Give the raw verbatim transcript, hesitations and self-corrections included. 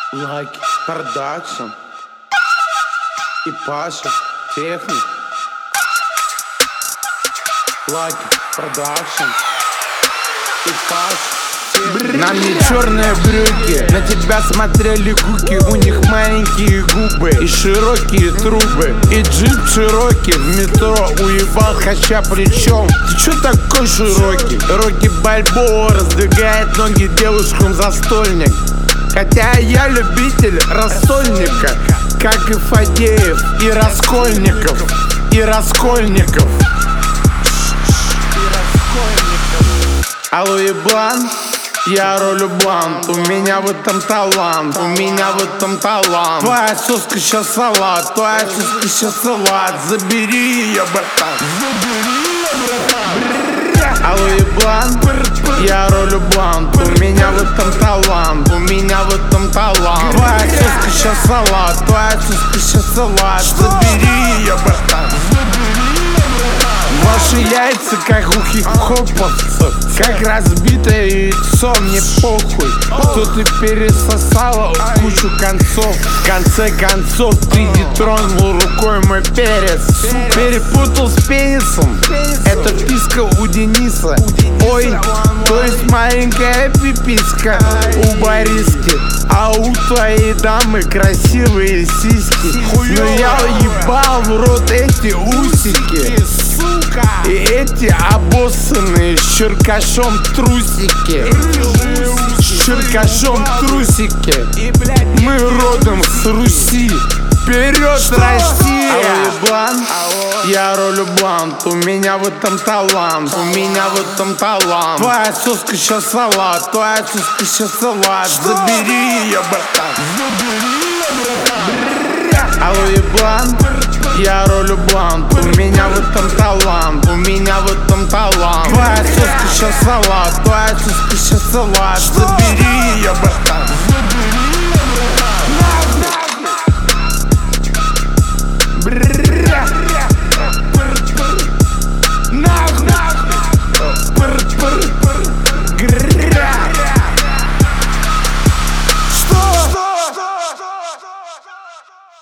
Like Production и Паша Техник. Like Production и Паша Техник. На мне черные брюки, на тебя смотрели куки. У них маленькие губы и широкие трубы. И джип широкий в метро уебал хача причем. Ты чё такой широкий? Рокки Бальбоа раздвигает ноги девушкам за стольник. Хотя я любитель рассольника, как и Фадеев, и Раскольников, и Раскольников. Алло, еблан, я ролю блант. У меня в этом талант, у меня в этом талант. Твоя соска сейчас салат, твоя соска сейчас салат. Забери ее, братан, забери ее, братан. Алло, еблан, я ролю блант. У меня в этом талант, у меня в этом талант. Твоя соска сейчас салат, твоя соска сейчас салат. Забери ее, братан, забери ее, братан. Ваши яйца как у хип-хоповцев, как разбитое яйцо, мне похуй, что ты пересосала кучу концов. В конце концов ты не тронул рукой мой перец. Перепутал с пенисом, это писка у Дениса. Ой, то есть маленькая пиписка у Бориски, а у твоей дамы красивые сиськи. Но я ебал в рот эти усики и эти обоссанные с черкашом трусики. С черкашом трусики. Мы родом с Руси. Вперед, Россия! Алло, еблан, я ролю блант. У меня в этом талант, у меня в этом талант. Твоя соска сейчас салат, твоя соска сейчас салат. Забери ее, братан, забери ее, братан. Алло, еблан, я ролю блант. У меня в этом талант, у меня в этом талант. Твоя соска сейчас салат, твоя соска сейчас салат.